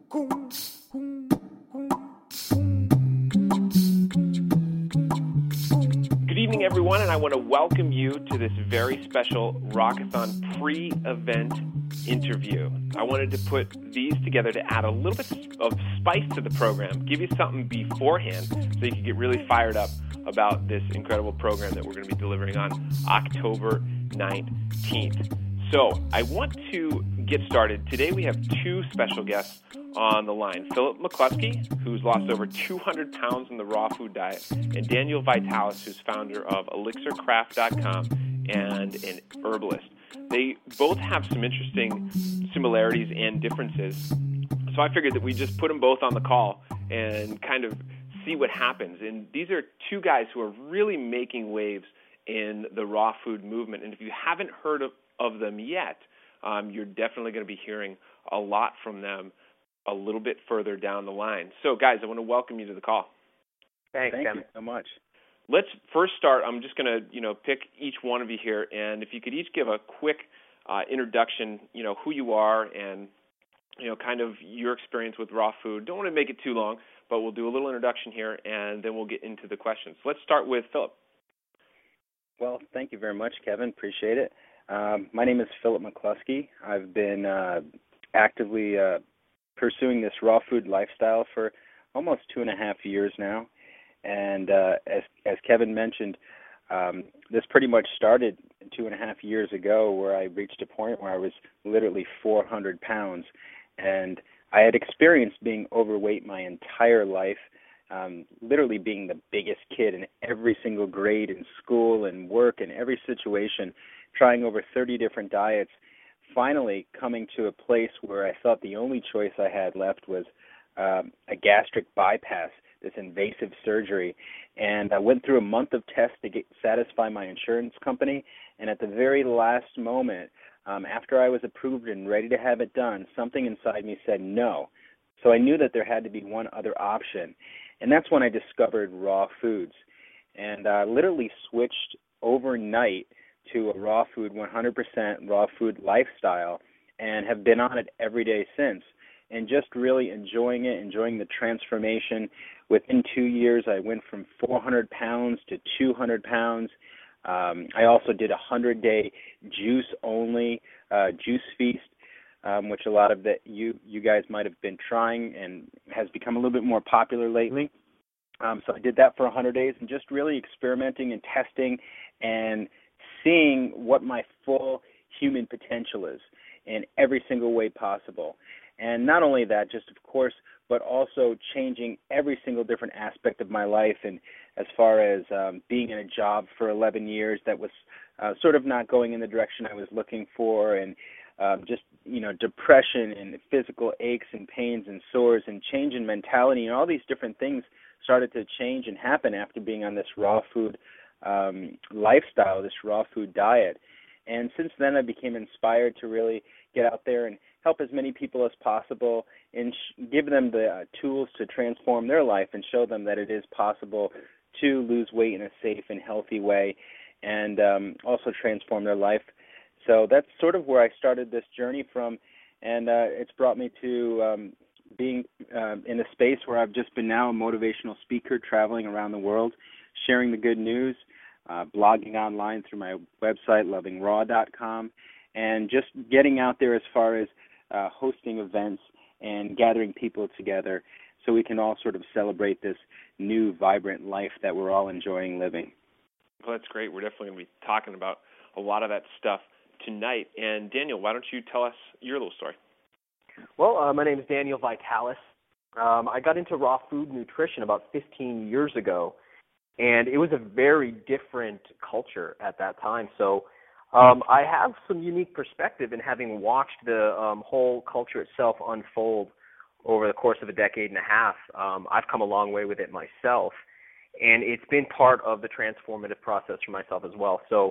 Good evening, everyone, and I want to welcome you to this very special Rockathon pre-event interview. I wanted to put these together to add a little bit of spice to the program, give you something beforehand so you can get really fired up about this incredible program that we're going to be delivering on October 19th. So I want to get started. Today we have two special guests on the line. Philip McCluskey, who's lost over 200 pounds in the raw food diet, and Daniel Vitalis, who's founder of ElixirCraft.com and an herbalist. They both have some interesting similarities and differences. So I figured that we just put them both on the call and kind of see what happens. And these are two guys who are really making waves in the raw food movement. And if you haven't heard of them yet, you're definitely going to be hearing a lot from them a little bit further down the line. So, guys, I want to welcome you to the call. Thank you so much. Let's first start. I'm just going to, pick each one of you here, and if you could each give a quick introduction, who you are and, kind of your experience with raw food. Don't want to make it too long, but we'll do a little introduction here, and then we'll get into the questions. Let's start with Philip. Well, thank you very much, Kevin. Appreciate it. My name is Philip McCluskey. I've been actively pursuing this raw food lifestyle for almost 2.5 years now. And as Kevin mentioned, this pretty much started 2.5 years ago, where I reached a point where I was literally 400 pounds. And I had experienced being overweight my entire life, literally being the biggest kid in every single grade in school and work and every situation, trying over 30 different diets, finally coming to a place where I thought the only choice I had left was a gastric bypass, this invasive surgery. And I went through a month of tests to satisfy my insurance company. And at the very last moment, after I was approved and ready to have it done, something inside me said no. So I knew that there had to be one other option. And that's when I discovered raw foods. And I literally switched overnight to a raw food, 100% raw food lifestyle, and have been on it every day since, and just really enjoying it, enjoying the transformation. Within 2 years, I went from 400 pounds to 200 pounds. I also did a 100-day juice-only juice feast, which a lot of you guys might have been trying and has become a little bit more popular lately. So I did that for 100 days and just really experimenting and testing and seeing what my full human potential is in every single way possible. And not only that, just of course, but also changing every single different aspect of my life. And as far as being in a job for 11 years that was sort of not going in the direction I was looking for, and just, depression and physical aches and pains and sores and change in mentality, and all these different things started to change and happen after being on this raw food lifestyle, this raw food diet. And since then, I became inspired to really get out there and help as many people as possible and give them the tools to transform their life and show them that it is possible to lose weight in a safe and healthy way and also transform their life. So that's sort of where I started this journey from, and it's brought me to being in a space where I've just been now a motivational speaker, traveling around the world, sharing the good news, blogging online through my website, lovingraw.com, and just getting out there as far as hosting events and gathering people together so we can all sort of celebrate this new, vibrant life that we're all enjoying living. Well, that's great. We're definitely going to be talking about a lot of that stuff tonight. And Daniel, why don't you tell us your little story? Well, my name is Daniel Vitalis. I got into raw food nutrition about 15 years ago, and it was a very different culture at that time. So I have some unique perspective in having watched the whole culture itself unfold over the course of a decade and a half. I've come a long way with it myself, and it's been part of the transformative process for myself as well. So,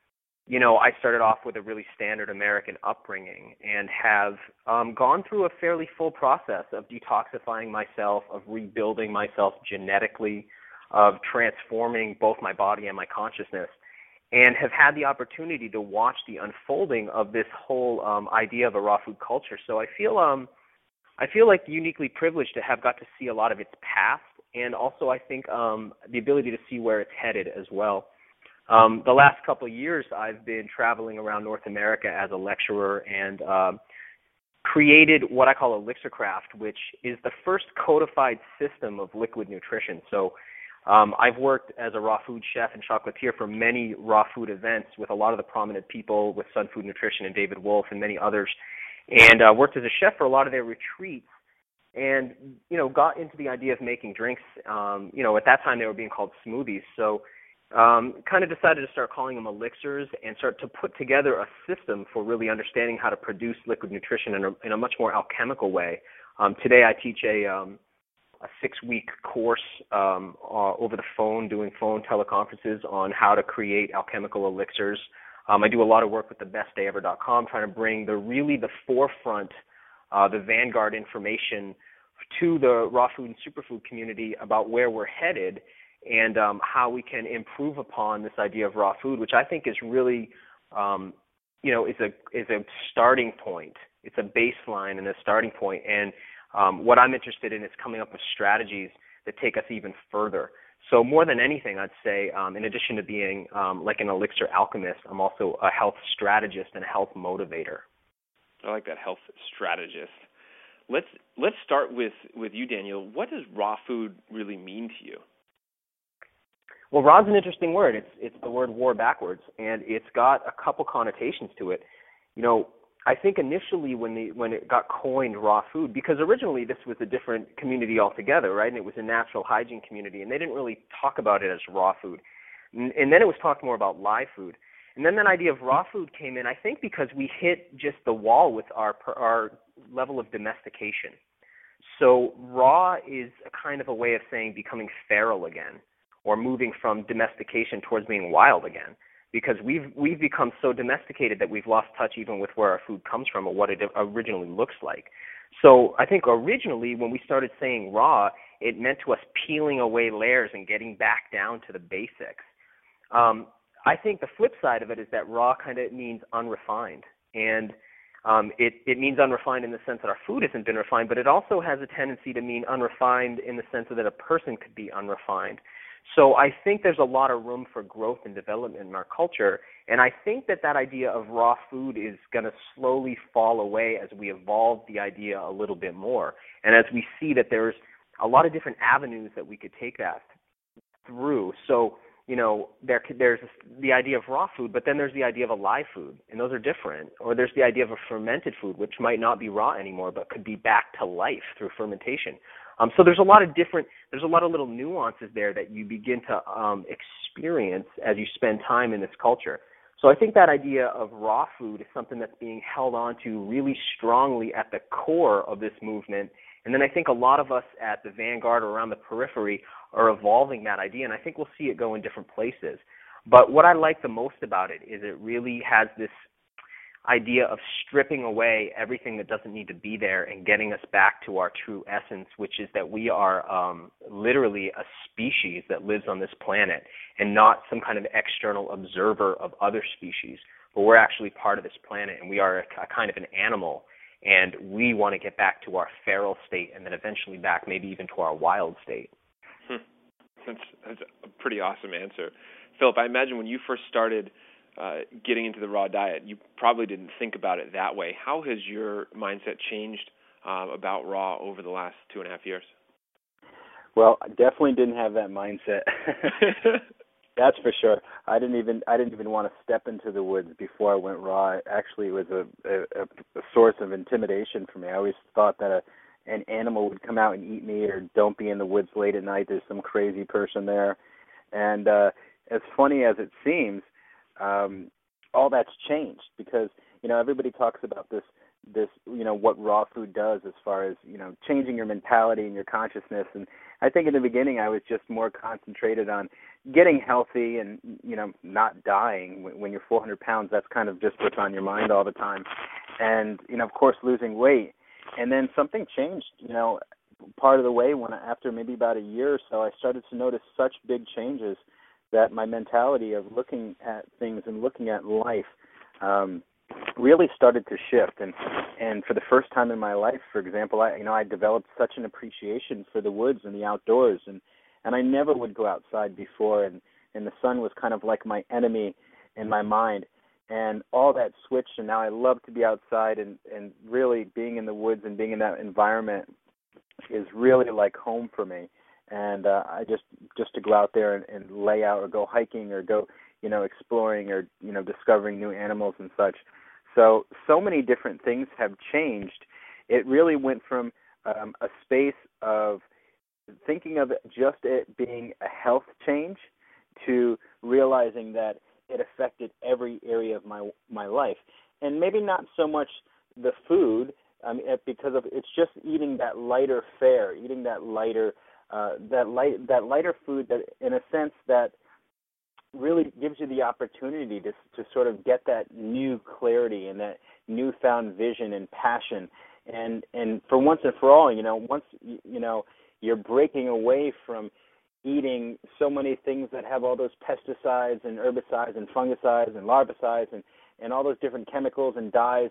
I started off with a really standard American upbringing and have gone through a fairly full process of detoxifying myself, of rebuilding myself genetically, of transforming both my body and my consciousness, and have had the opportunity to watch the unfolding of this whole idea of a raw food culture. So I feel I feel like uniquely privileged to have got to see a lot of its past, and also I think the ability to see where it's headed as well. The last couple of years, I've been traveling around North America as a lecturer and created what I call ElixirCraft, which is the first codified system of liquid nutrition. So I've worked as a raw food chef and chocolatier for many raw food events with a lot of the prominent people, with Sun Food Nutrition and David Wolf and many others, and worked as a chef for a lot of their retreats, and got into the idea of making drinks. At that time they were being called smoothies. So kind of decided to start calling them elixirs and start to put together a system for really understanding how to produce liquid nutrition in a much more alchemical way. Today I teach a 6-week course over the phone, doing phone teleconferences on how to create alchemical elixirs. I do a lot of work with thebestdayever.com, trying to bring the forefront, the vanguard information to the raw food and superfood community about where we're headed and how we can improve upon this idea of raw food, which I think is really, is a starting point. It's a baseline and a starting point. And what I'm interested in is coming up with strategies that take us even further. So more than anything, I'd say, in addition to being like an elixir alchemist, I'm also a health strategist and a health motivator. I like that, health strategist. Let's start with you, Daniel. What does raw food really mean to you? Well, raw's an interesting word. It's the word war backwards, and it's got a couple connotations to it. I think initially when it got coined raw food, because originally this was a different community altogether, right? And it was a natural hygiene community, and they didn't really talk about it as raw food. And then it was talked more about live food. And then that idea of raw food came in, I think, because we hit just the wall with our level of domestication. So raw is a kind of a way of saying becoming feral again, or moving from domestication towards being wild again, because we've become so domesticated that we've lost touch even with where our food comes from or what it originally looks like. So I think originally when we started saying raw, it meant to us peeling away layers and getting back down to the basics. I think the flip side of it is that raw kind of means unrefined, and it means unrefined in the sense that our food hasn't been refined, but it also has a tendency to mean unrefined in the sense that a person could be unrefined. So I think there's a lot of room for growth and development in our culture, and I think that idea of raw food is going to slowly fall away as we evolve the idea a little bit more, and as we see that there's a lot of different avenues that we could take that through. So, there's the idea of raw food, but then there's the idea of a live food, and those are different. Or there's the idea of a fermented food, which might not be raw anymore, but could be back to life through fermentation. So there's a lot of little nuances there that you begin to experience as you spend time in this culture. So I think that idea of raw food is something that's being held on to really strongly at the core of this movement. And then I think a lot of us at the vanguard or around the periphery are evolving that idea, and I think we'll see it go in different places. But what I like the most about it is it really has this idea of stripping away everything that doesn't need to be there and getting us back to our true essence, which is that we are literally a species that lives on this planet and not some kind of external observer of other species, but we're actually part of this planet, and we are a kind of an animal, and we want to get back to our feral state and then eventually back maybe even to our wild state. That's a pretty awesome answer. Philip, I imagine when you first started getting into the raw diet, you probably didn't think about it that way. How has your mindset changed about raw over the last 2.5 years? Well, I definitely didn't have that mindset. That's for sure. I didn't even want to step into the woods before I went raw. Actually, it was a source of intimidation for me. I always thought that an animal would come out and eat me, or don't be in the woods late at night. There's some crazy person there. And as funny as it seems, all that's changed because, everybody talks about this, what raw food does as far as, changing your mentality and your consciousness. And I think in the beginning I was just more concentrated on getting healthy and, not dying. When you're 400 pounds, that's kind of just what's on your mind all the time. And, of course, losing weight. And then something changed, part of the way after maybe about a year or so, I started to notice such big changes that my mentality of looking at things and looking at life really started to shift. And for the first time in my life, for example, I developed such an appreciation for the woods and the outdoors, and I never would go outside before, and the sun was kind of like my enemy in my mind. And all that switched, and now I love to be outside, and really being in the woods and being in that environment is really like home for me. And I just to go out there and lay out or go hiking or go, exploring or, discovering new animals and such. So many different things have changed. It really went from a space of thinking of just it being a health change to realizing that it affected every area of my life. And maybe not so much the food, because of it's just eating that lighter fare, eating that lighter lighter food that, in a sense, that really gives you the opportunity to sort of get that new clarity and that newfound vision and passion. And for once and for all, once you're breaking away from eating so many things that have all those pesticides and herbicides and fungicides and larvicides and all those different chemicals and dyes,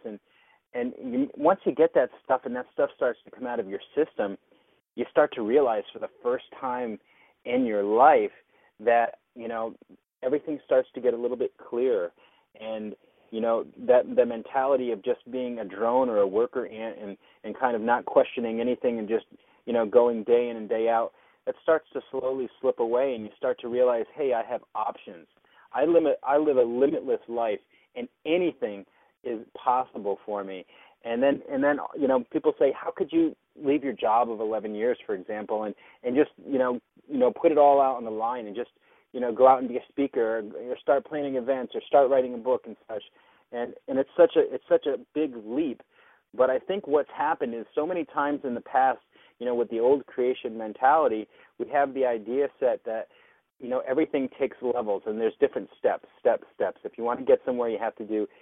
once you get that stuff and that stuff starts to come out of your system, you start to realize for the first time in your life that, everything starts to get a little bit clearer. And, that the mentality of just being a drone or a worker ant and kind of not questioning anything and just, going day in and day out, that starts to slowly slip away, and you start to realize, hey, I have options. I live a limitless life, and anything is possible for me. And then people say, how could you leave your job of 11 years, for example, and just put it all out on the line and just go out and be a speaker or start planning events or start writing a book and such. And it's such a big leap. But I think what's happened is so many times in the past, with the old creation mentality, we have the idea set that everything takes levels and there's different steps. If you want to get somewhere, you have to do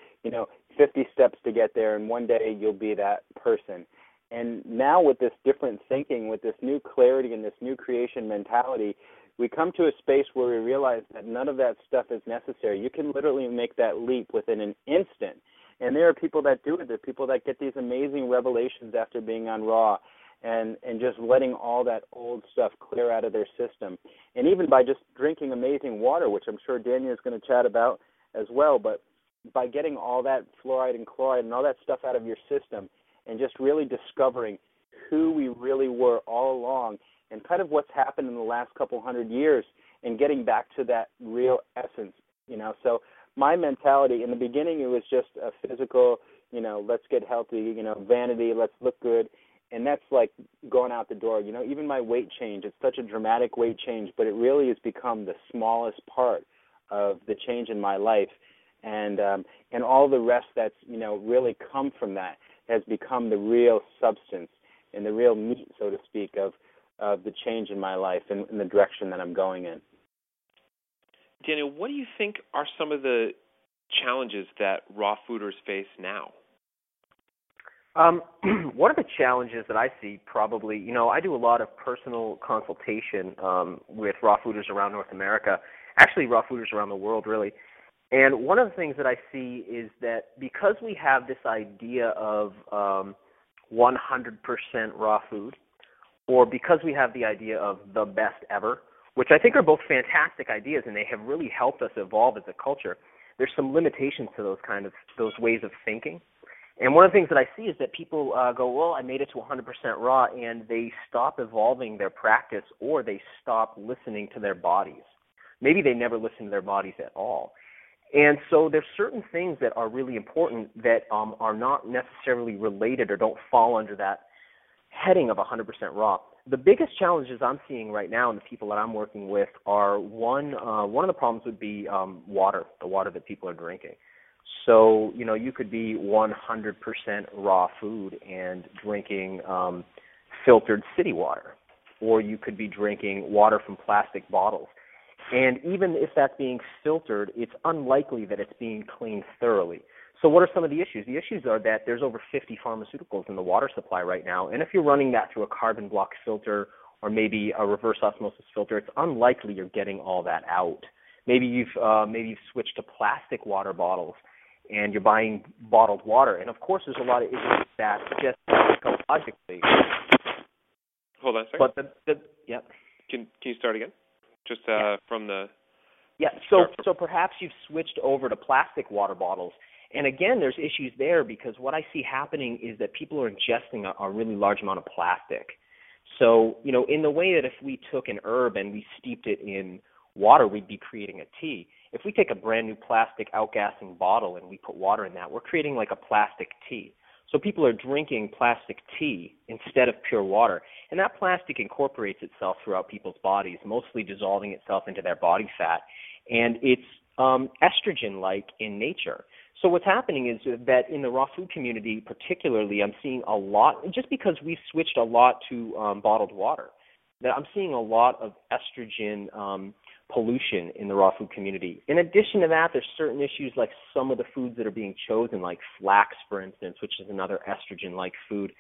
50 steps to get there, and one day you'll be that person. And now with this different thinking, with this new clarity and this new creation mentality, we come to a space where we realize that none of that stuff is necessary. You can literally make that leap within an instant. And there are people that do it. There are people that get these amazing revelations after being on Raw and just letting all that old stuff clear out of their system. And even by just drinking amazing water, which I'm sure Daniel is going to chat about as well, but by getting all that fluoride and chloride and all that stuff out of your system and just really discovering who we really were all along and kind of what's happened in the last couple hundred years and getting back to that real essence, So my mentality, in the beginning, it was just a physical, let's get healthy, vanity, let's look good. And that's like going out the door. Even my weight change, it's such a dramatic weight change, but it really has become the smallest part of the change in my life. And all the rest that's, really come from that has become the real substance and the real meat, so to speak, of the change in my life and in the direction that I'm going in. Daniel, what do you think are some of the challenges that raw fooders face now? One of the challenges that I see probably, I do a lot of personal consultation with raw fooders around North America, actually raw fooders around the world, really. And one of the things that I see is that because we have this idea of 100% raw food, or because we have the idea of the best ever, which I think are both fantastic ideas and they have really helped us evolve as a culture, there's some limitations to those ways of thinking. And one of the things that I see is that people go, well, I made it to 100% raw, and they stop evolving their practice or they stop listening to their bodies. Maybe they never listen to their bodies at all. And so there's certain things that are really important that are not necessarily related or don't fall under that heading of 100% raw. The biggest challenges I'm seeing right now and the people that I'm working with are, one of the problems would be water, the water that people are drinking. So, you could be 100% raw food and drinking filtered city water, or you could be drinking water from plastic bottles. And even if that's being filtered, it's unlikely that it's being cleaned thoroughly. So what are some of the issues? The issues are that there's over 50 pharmaceuticals in the water supply right now, and if you're running that through a carbon block filter or maybe a reverse osmosis filter, it's unlikely you're getting all that out. Maybe you've switched to plastic water bottles, and you're buying bottled water. And of course, there's a lot of issues with that just psychologically. Hold on a second. But yeah. Can you start again? Just from the. Yeah. So perhaps you've switched over to plastic water bottles. And again, there's issues there because what I see happening is that people are ingesting a really large amount of plastic. So, in the way that if we took an herb and we steeped it in water, we'd be creating a tea. If we take a brand new plastic outgassing bottle and we put water in that, we're creating like a plastic tea. So people are drinking plastic tea instead of pure water. And that plastic incorporates itself throughout people's bodies, mostly dissolving itself into their body fat. And it's estrogen-like in nature. So what's happening is that in the raw food community particularly, I'm seeing a lot, just because we've switched a lot to bottled water, that I'm seeing a lot of estrogen pollution in the raw food community. In addition to that, there's certain issues like some of the foods that are being chosen, like flax, for instance, which is another estrogen-like food.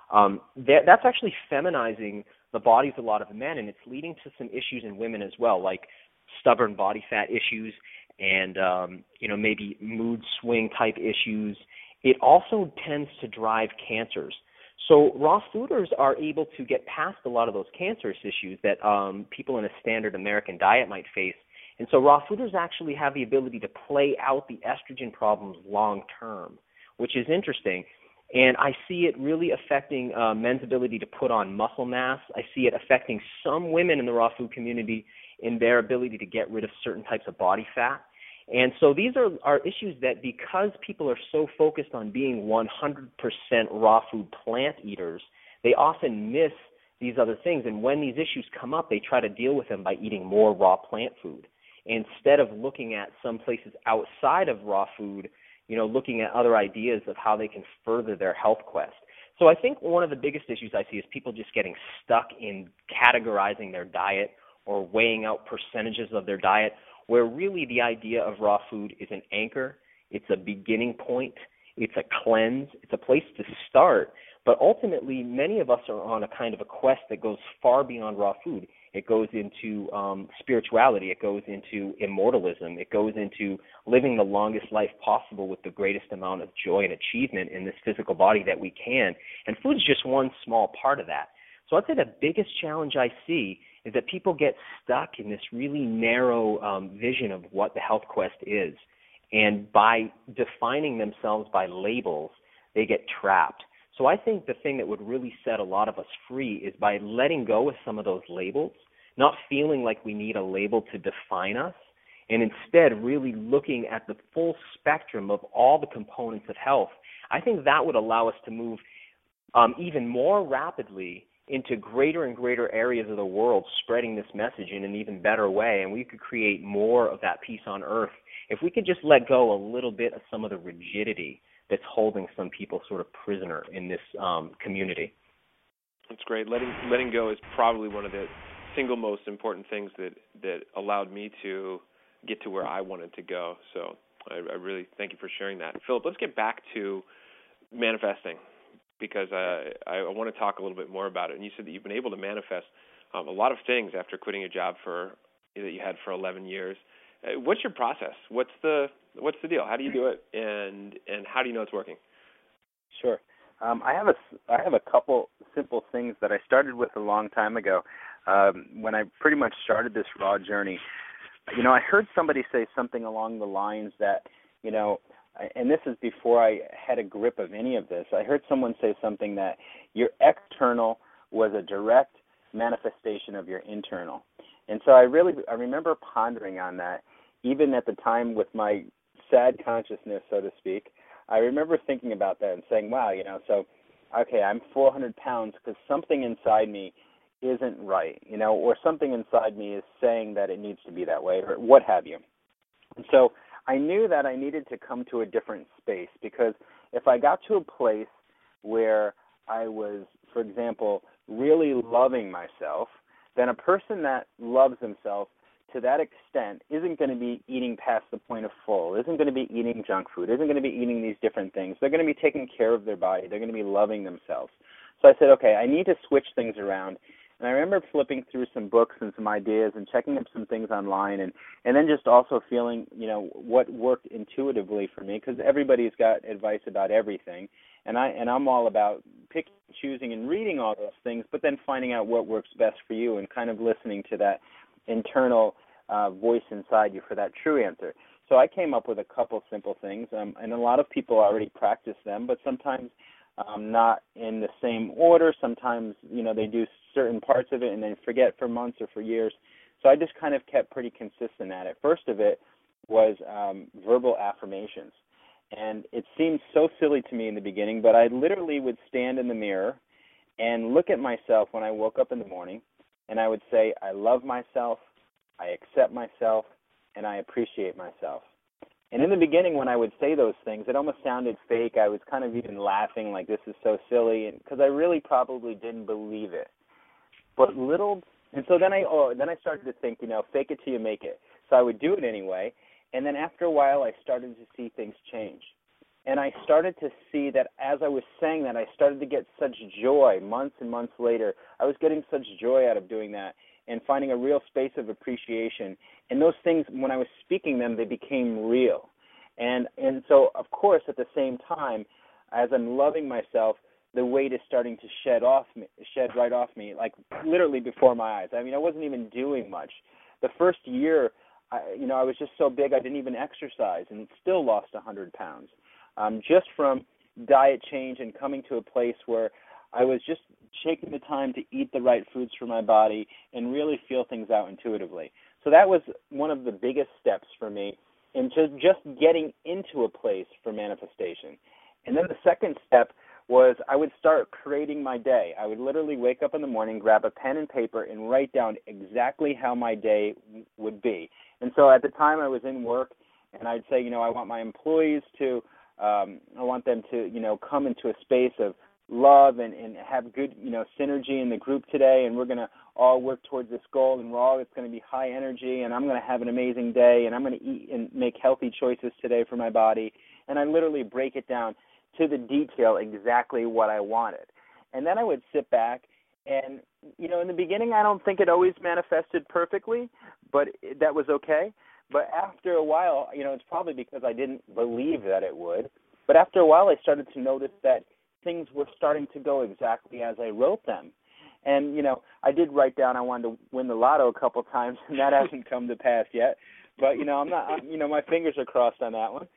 That's actually feminizing the bodies of a lot of men, and it's leading to some issues in women as well, like stubborn body fat issues and, maybe mood swing type issues. It also tends to drive cancers. So raw fooders are able to get past a lot of those cancerous issues that people in a standard American diet might face. And so raw fooders actually have the ability to play out the estrogen problems long term, which is interesting. And I see it really affecting men's ability to put on muscle mass. I see it affecting some women in the raw food community in their ability to get rid of certain types of body fat. And so these are issues that, because people are so focused on being 100% raw food plant eaters, they often miss these other things. And when these issues come up, they try to deal with them by eating more raw plant food, instead of looking at some places outside of raw food, looking at other ideas of how they can further their health quest. So I think one of the biggest issues I see is people just getting stuck in categorizing their diet or weighing out percentages of their diet, where really the idea of raw food is an anchor, it's a beginning point, it's a cleanse, it's a place to start. But ultimately, many of us are on a kind of a quest that goes far beyond raw food. It goes into spirituality, it goes into immortalism, it goes into living the longest life possible with the greatest amount of joy and achievement in this physical body that we can. And food's just one small part of that. So I'd say the biggest challenge I see is that people get stuck in this really narrow vision of what the health quest is. And by defining themselves by labels, they get trapped. So I think the thing that would really set a lot of us free is by letting go of some of those labels, not feeling like we need a label to define us, and instead really looking at the full spectrum of all the components of health. I think that would allow us to move even more rapidly into greater and greater areas of the world, spreading this message in an even better way, and we could create more of that peace on earth if we could just let go a little bit of some of the rigidity that's holding some people sort of prisoner in this community. That's great. Letting go is probably one of the single most important things that allowed me to get to where I wanted to go. So I really thank you for sharing that. Philip, let's get back to manifesting, because I want to talk a little bit more about it. And you said that you've been able to manifest a lot of things after quitting a job that you had for 11 years. What's your process? What's the deal? How do you do it, and how do you know it's working? Sure. I have a couple simple things that I started with a long time ago when I pretty much started this raw journey. I heard somebody say something along the lines that, and this is before I had a grip of any of this. I heard someone say something that your external was a direct manifestation of your internal. And so I remember pondering on that, even at the time with my sad consciousness, so to speak. I remember thinking about that and saying, wow, so, okay, I'm 400 pounds because something inside me isn't right, or something inside me is saying that it needs to be that way, or what have you. And so I knew that I needed to come to a different space, because if I got to a place where I was, for example, really loving myself, then a person that loves themselves to that extent isn't going to be eating past the point of full, isn't going to be eating junk food, isn't going to be eating these different things. They're going to be taking care of their body. They're going to be loving themselves. So I said, okay, I need to switch things around. And I remember flipping through some books and some ideas and checking up some things online, and then just also feeling, what worked intuitively for me, because everybody's got advice about everything. And I'm all about picking, choosing, and reading all those things, but then finding out what works best for you and kind of listening to that internal voice inside you for that true answer. So I came up with a couple simple things, and a lot of people already practice them, but sometimes not in the same order. Sometimes, they do certain parts of it and then forget for months or for years. So I just kind of kept pretty consistent at it. First of it was verbal affirmations. And it seemed so silly to me in the beginning, but I literally would stand in the mirror and look at myself when I woke up in the morning, and I would say, I love myself, I accept myself, and I appreciate myself. And in the beginning, when I would say those things, it almost sounded fake. I was kind of even laughing like, this is so silly, because I really probably didn't believe it. And so then I started to think, fake it till you make it. So I would do it anyway. And then after a while, I started to see things change. And I started to see that as I was saying that, I started to get such joy months and months later. I was getting such joy out of doing that and finding a real space of appreciation. And those things, when I was speaking them, they became real. And so, of course, at the same time, as I'm loving myself, the weight is starting to shed right off me, like literally before my eyes. I mean, I wasn't even doing much. The first year, I was just so big I didn't even exercise and still lost 100 pounds. Just from diet change and coming to a place where I was just taking the time to eat the right foods for my body and really feel things out intuitively. So that was one of the biggest steps for me into just getting into a place for manifestation. And then the second step was I would start creating my day. I would literally wake up in the morning, grab a pen and paper, and write down exactly how my day would be. And so at the time I was in work, and I'd say, I want my employees to, I want them to, come into a space of love and have good, synergy in the group today, and we're going to all work towards this goal, and it's going to be high energy, and I'm going to have an amazing day, and I'm going to eat and make healthy choices today for my body. And I literally break it down to the detail exactly what I wanted. And then I would sit back and, in the beginning I don't think it always manifested perfectly, but that was okay. But after a while, it's probably because I didn't believe that it would, but after a while I started to notice that things were starting to go exactly as I wrote them. And, I did write down I wanted to win the lotto a couple times, and that hasn't come to pass yet. But, I'm not, my fingers are crossed on that one.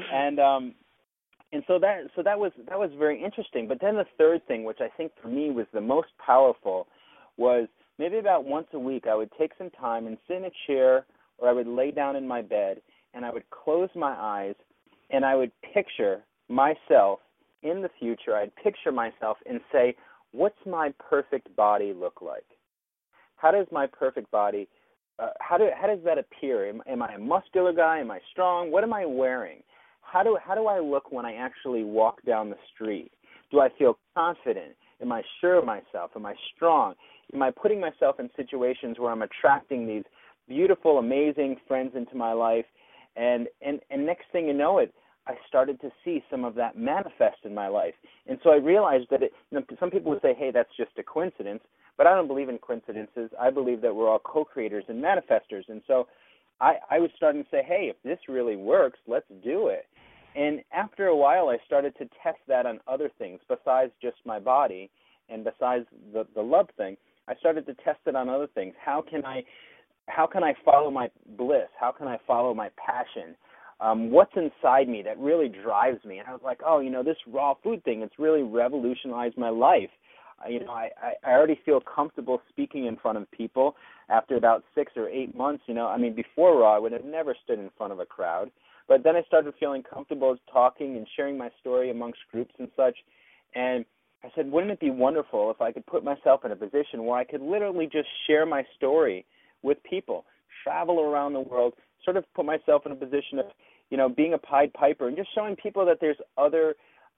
And so that was very interesting. But then the third thing, which I think for me was the most powerful, was maybe about once a week I would take some time and sit in a chair, or I would lay down in my bed, and I would close my eyes, and I would picture myself in the future. I'd picture myself and say, what's my perfect body look like? How does my perfect body, how does that appear? Am I a muscular guy? Am I strong? What am I wearing? How do I look when I actually walk down the street? Do I feel confident? Am I sure of myself? Am I strong? Am I putting myself in situations where I'm attracting these beautiful, amazing friends into my life? And next thing you know it, I started to see some of that manifest in my life. And so I realized that some people would say, hey, that's just a coincidence, but I don't believe in coincidences. I believe that we're all co-creators and manifestors. And so I was starting to say, hey, if this really works, let's do it. And after a while, I started to test that on other things besides just my body and besides the love thing. I started to test it on other things. How can I follow my bliss? How can I follow my passion? What's inside me that really drives me? And I was like, this raw food thing, it's really revolutionized my life. I already feel comfortable speaking in front of people after about 6 or 8 months. Before Raw, I would have never stood in front of a crowd. But then I started feeling comfortable talking and sharing my story amongst groups and such. And I said, wouldn't it be wonderful if I could put myself in a position where I could literally just share my story with people, travel around the world, sort of put myself in a position of, being a Pied Piper and just showing people that there's other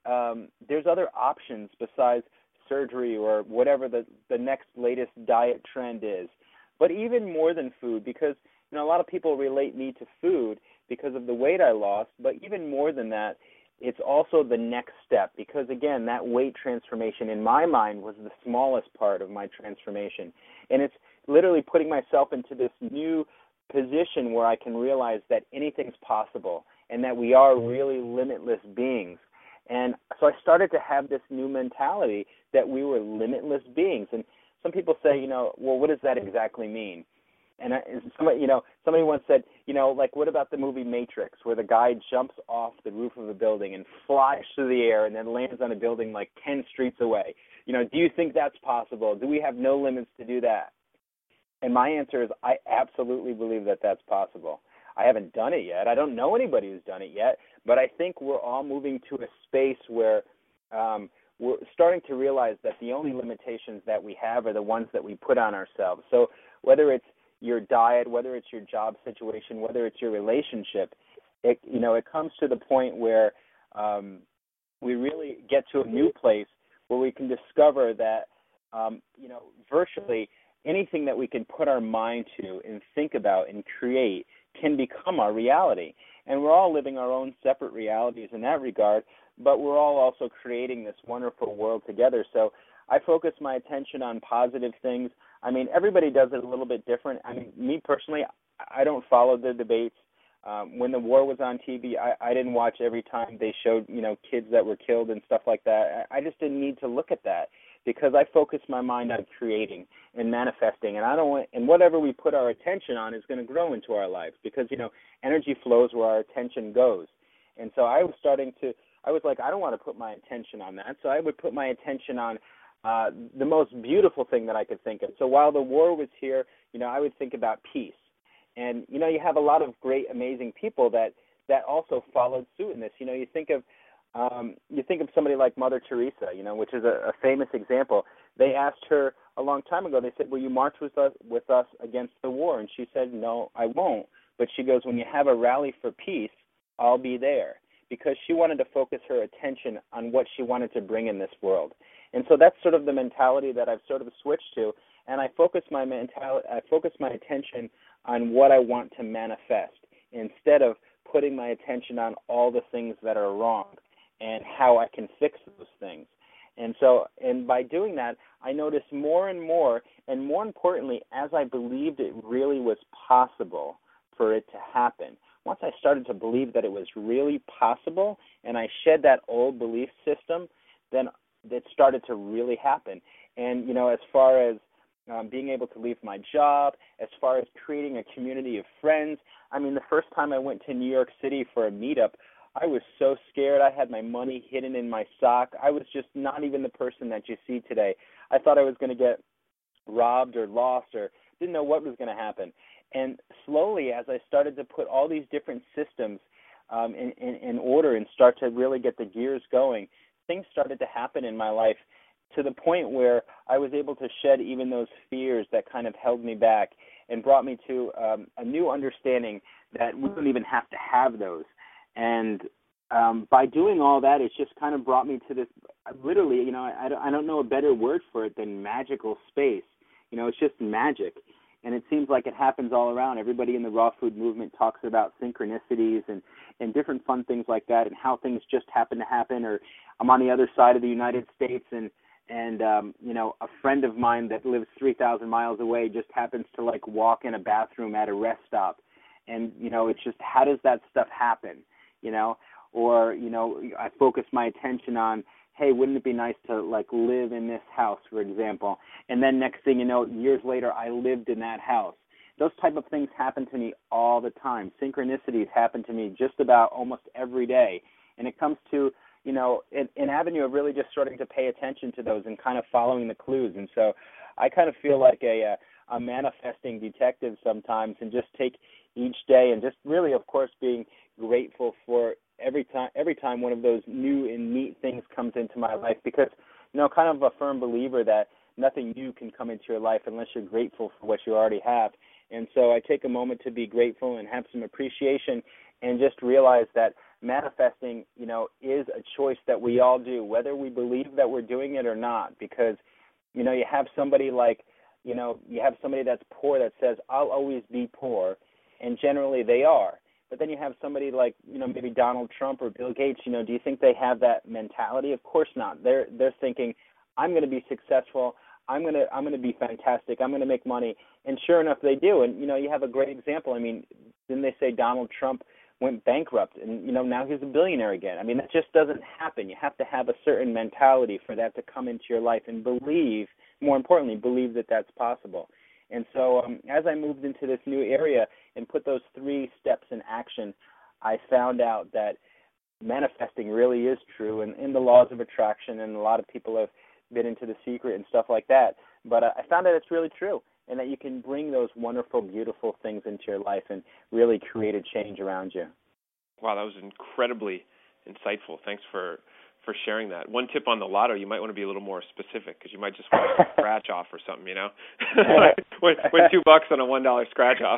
options besides surgery or whatever the next latest diet trend is. But even more than food, because a lot of people relate me to food because of the weight I lost, but even more than that, it's also the next step, because again, that weight transformation in my mind was the smallest part of my transformation. And it's literally putting myself into this new position where I can realize that anything's possible and that we are really limitless beings. And so I started to have this new mentality that we were limitless beings. And some people say, well, what does that exactly mean? And somebody once said, like, what about the movie Matrix, where the guy jumps off the roof of a building and flies through the air and then lands on a building like 10 streets away? Do you think that's possible? Do we have no limits to do that? And my answer is, I absolutely believe that that's possible. I haven't done it yet. I don't know anybody who's done it yet, but I think we're all moving to a space where we're starting to realize that the only limitations that we have are the ones that we put on ourselves. So whether it's your diet, whether it's your job situation, whether it's your relationship, it comes to the point where we really get to a new place where we can discover that, virtually anything that we can put our mind to and think about and create can become our reality. And we're all living our own separate realities in that regard, but we're all also creating this wonderful world together. So I focus my attention on positive things. I mean, everybody does it a little bit different. I mean, me personally, I don't follow the debates. When the war was on TV, I didn't watch every time they showed, kids that were killed and stuff like that. I just didn't need to look at that, because I focus my mind on creating and manifesting, and whatever we put our attention on is going to grow into our lives, because energy flows where our attention goes. And so I was like, I don't want to put my attention on that, so I would put my attention on the most beautiful thing that I could think of. So while the war was here, I would think about peace. And you have a lot of great, amazing people that also followed suit in this. You think of somebody like Mother Teresa, which is a famous example. They asked her a long time ago, they said, will you march with us against the war? And she said, no, I won't. But she goes, when you have a rally for peace, I'll be there. Because she wanted to focus her attention on what she wanted to bring in this world. And so that's sort of the mentality that I've sort of switched to. And I focus my attention on what I want to manifest, instead of putting my attention on all the things that are wrong and how I can fix those things. And by doing that, I noticed more and more importantly, as I believed it really was possible for it to happen. Once I started to believe that it was really possible and I shed that old belief system, then it started to really happen. And, as far as being able to leave my job, as far as creating a community of friends, I mean, the first time I went to New York City for a meetup, I was so scared. I had my money hidden in my sock. I was just not even the person that you see today. I thought I was going to get robbed or lost, or didn't know what was going to happen. And slowly, as I started to put all these different systems in order and start to really get the gears going, things started to happen in my life to the point where I was able to shed even those fears that kind of held me back, and brought me to a new understanding that we don't even have to have those. And by doing all that, it's just kind of brought me to this, literally, I don't know a better word for it than magical space. It's just magic. And it seems like it happens all around. Everybody in the raw food movement talks about synchronicities and different fun things like that, and how things just happen to happen. Or I'm on the other side of the United States, and a friend of mine that lives 3,000 miles away just happens to walk in a bathroom at a rest stop. And, it's just, how does that stuff happen? Or, I focus my attention on, hey, wouldn't it be nice to live in this house, for example? And then next thing you know, years later, I lived in that house. Those type of things happen to me all the time. Synchronicities happen to me just about almost every day. And it comes to, an avenue of really just starting to pay attention to those and kind of following the clues. And so I kind of feel like a manifesting detective sometimes, and just take each day and just really, of course, being grateful for every time one of those new and neat things comes into my life, because kind of a firm believer that nothing new can come into your life unless you're grateful for what you already have. And so I take a moment to be grateful and have some appreciation, and just realize that manifesting is a choice that we all do, whether we believe that we're doing it or not. Because you have somebody you have somebody that's poor that says, I'll always be poor, and generally they are. But then you have somebody like, maybe Donald Trump or Bill Gates, do you think they have that mentality? Of course not. They're thinking, I'm going to be successful. I'm going to be fantastic. I'm going to make money. And sure enough, they do. And, you have a great example. I mean, didn't they say Donald Trump went bankrupt and, now he's a billionaire again? I mean, that just doesn't happen. You have to have a certain mentality for that to come into your life and believe, more importantly, believe that that's possible. And so as I moved into this new area and put those 3 steps in action, I found out that manifesting really is true and the laws of attraction, and a lot of people have been into The Secret and stuff like that. But I found that it's really true, and that you can bring those wonderful, beautiful things into your life and really create a change around you. Wow, that was incredibly insightful. Thanks for sharing that. One tip on the lotto, you might want to be a little more specific, because you might just want to scratch off or something, win $2 on a $1 scratch off.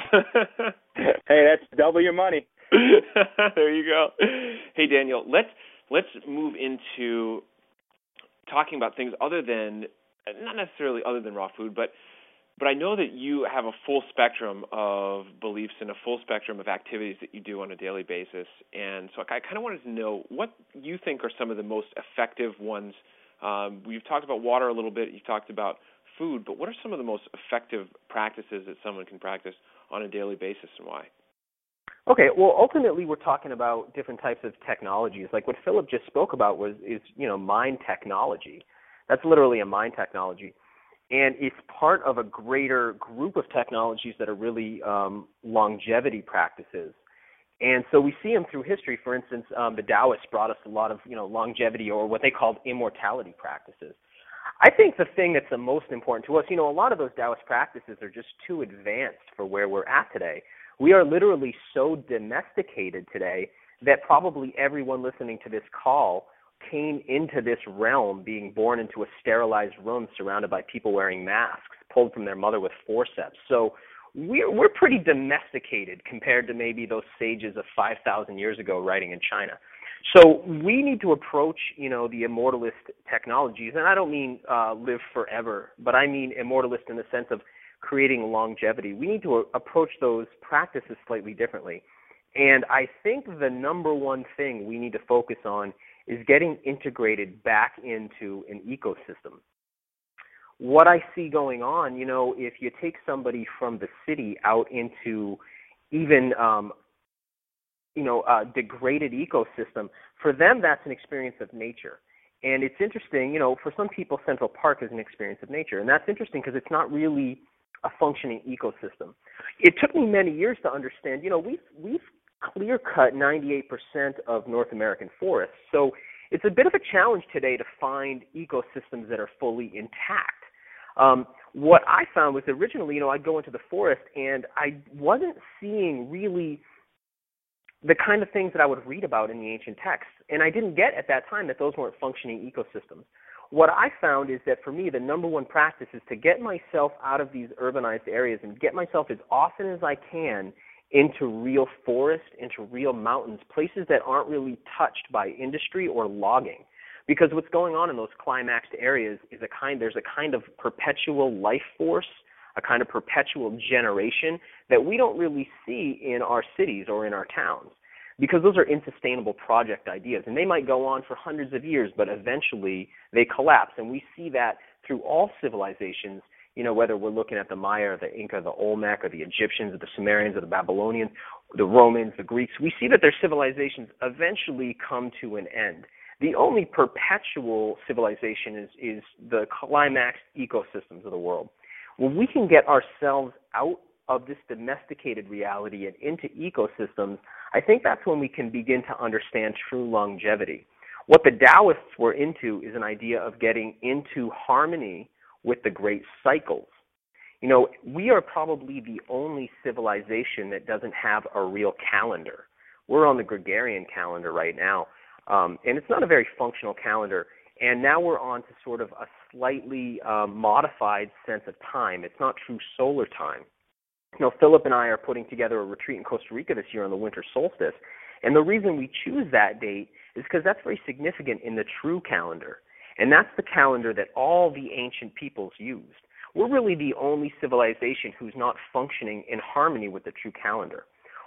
Hey, that's double your money. There you go. Hey, Daniel, let's move into talking about things other than, not necessarily other than raw food, but I know that you have a full spectrum of beliefs and a full spectrum of activities that you do on a daily basis. And so I kind of wanted to know what you think are some of the most effective ones. We've talked about water a little bit. You've talked about food. But what are some of the most effective practices that someone can practice on a daily basis, and why? Okay, well, ultimately we're talking about different types of technologies. Like what Philip just spoke about is mind technology. That's literally a mind technology. And it's part of a greater group of technologies that are really longevity practices. And so we see them through history. For instance, the Taoists brought us a lot of longevity, or what they called immortality practices. I think the thing that's the most important to us, a lot of those Taoist practices are just too advanced for where we're at today. We are literally so domesticated today that probably everyone listening to this call came into this realm being born into a sterilized room surrounded by people wearing masks, pulled from their mother with forceps. So we're pretty domesticated compared to maybe those sages of 5,000 years ago writing in China. So we need to approach, the immortalist technologies, and I don't mean live forever, but I mean immortalist in the sense of creating longevity. We need to approach those practices slightly differently. And I think the number one thing we need to focus on is getting integrated back into an ecosystem. What I see going on, if you take somebody from the city out into even, a degraded ecosystem, for them that's an experience of nature. And it's interesting, for some people Central Park is an experience of nature. And that's interesting because it's not really a functioning ecosystem. It took me many years to understand, we've clear-cut 98% of North American forests. So it's a bit of a challenge today to find ecosystems that are fully intact. What I found was originally, I'd go into the forest and I wasn't seeing really the kind of things that I would read about in the ancient texts. And I didn't get at that time that those weren't functioning ecosystems. What I found is that for me, the number one practice is to get myself out of these urbanized areas and get myself as often as I can into real forest, into real mountains, places that aren't really touched by industry or logging. Because what's going on in those climaxed areas is there's a kind of perpetual life force, a kind of perpetual generation that we don't really see in our cities or in our towns. Because those are unsustainable project ideas. And they might go on for hundreds of years, but eventually they collapse. And we see that through all civilizations, whether we're looking at the Maya or the Inca, the Olmec, or the Egyptians, or the Sumerians, or the Babylonians, the Romans, the Greeks, we see that their civilizations eventually come to an end. The only perpetual civilization is the climaxed ecosystems of the world. When we can get ourselves out of this domesticated reality and into ecosystems, I think that's when we can begin to understand true longevity. What the Taoists were into is an idea of getting into harmony with the great cycles. We are probably the only civilization that doesn't have a real calendar. We're on the Gregorian calendar right now, and it's not a very functional calendar. And now we're on to sort of a slightly modified sense of time. It's not true solar time. Philip and I are putting together a retreat in Costa Rica this year on the winter solstice. And the reason we choose that date is because that's very significant in the true calendar. And that's the calendar that all the ancient peoples used. We're really the only civilization who's not functioning in harmony with the true calendar.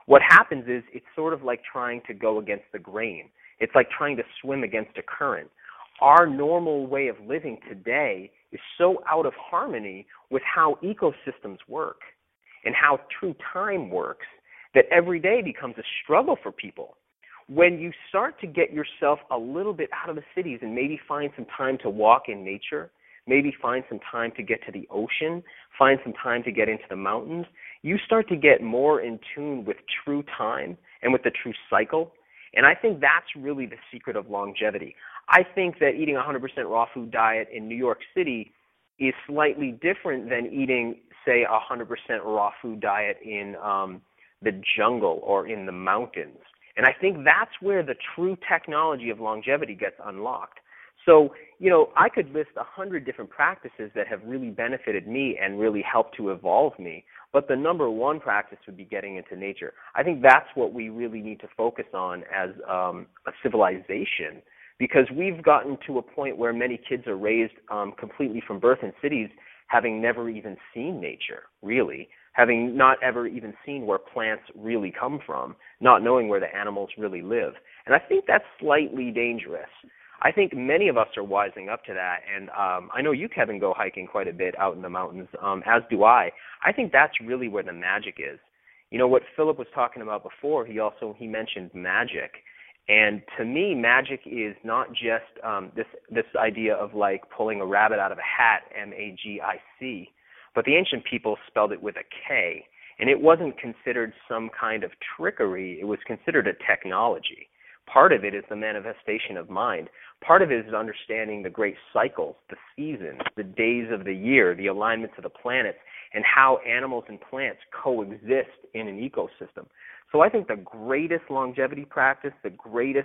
what happens is it's sort of like trying to go against the grain. It's like trying to swim against a current. Our normal way of living today is so out of harmony with how ecosystems work and how true time works that every day becomes a struggle for people. When you start to get yourself a little bit out of the cities and maybe find some time to walk in nature, maybe find some time to get to the ocean, find some time to get into the mountains, you start to get more in tune with true time and with the true cycle. And I think that's really the secret of longevity. I think that eating a 100% raw food diet in New York City is slightly different than eating, say, a 100% raw food diet in the jungle or in the mountains. And I think that's where the true technology of longevity gets unlocked. So, I could list 100 different practices that have really benefited me and really helped to evolve me. But the number one practice would be getting into nature. I think that's what we really need to focus on as a civilization, because we've gotten to a point where many kids are raised completely from birth in cities, having never even seen nature, really, having not ever even seen where plants really come from, not knowing where the animals really live. And I think that's slightly dangerous. I think many of us are wising up to that, and I know you, Kevin, go hiking quite a bit out in the mountains, as do I. I think that's really where the magic is. What Philip was talking about before, he mentioned magic. And to me, magic is not just this idea of like pulling a rabbit out of a hat, M-A-G-I-C, but the ancient people spelled it with a K, and it wasn't considered some kind of trickery. It was considered a technology. Part of it is the manifestation of mind. Part of it is understanding the great cycles, the seasons, the days of the year, the alignments of the planets, and how animals and plants coexist in an ecosystem. So I think the greatest longevity practice, the greatest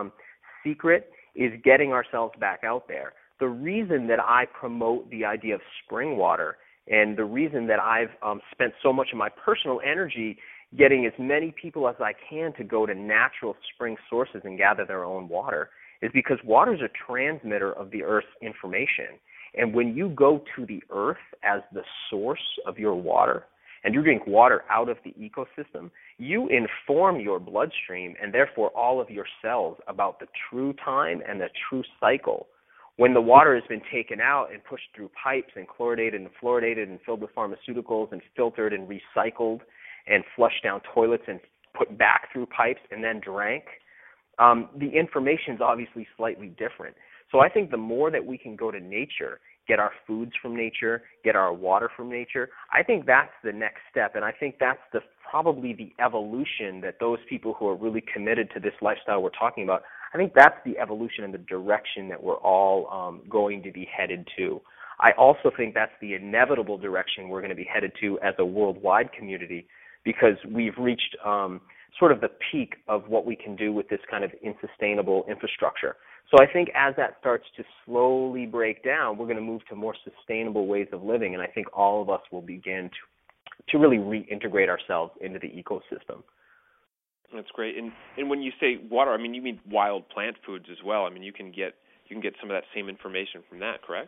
secret is getting ourselves back out there. The reason that I promote the idea of spring water and the reason that I've spent so much of my personal energy getting as many people as I can to go to natural spring sources and gather their own water is because water is a transmitter of the Earth's information. And when you go to the Earth as the source of your water, and you drink water out of the ecosystem, you inform your bloodstream and therefore all of your cells about the true time and the true cycle. When the water has been taken out and pushed through pipes and chloridated and fluoridated and filled with pharmaceuticals and filtered and recycled and flushed down toilets and put back through pipes and then drank, the information is obviously slightly different. So I think the more that we can go to nature, get our foods from nature, get our water from nature, I think that's the next step. And I think that's probably the evolution that those people who are really committed to this lifestyle we're talking about, I think that's the evolution and the direction that we're all going to be headed to. I also think that's the inevitable direction we're going to be headed to as a worldwide community, because we've reached sort of the peak of what we can do with this kind of insustainable infrastructure. So I think as that starts to slowly break down, we're going to move to more sustainable ways of living, and I think all of us will begin to really reintegrate ourselves into the ecosystem. That's great. And when you say water, I mean you mean wild plant foods as well. I mean you can get some of that same information from that, correct?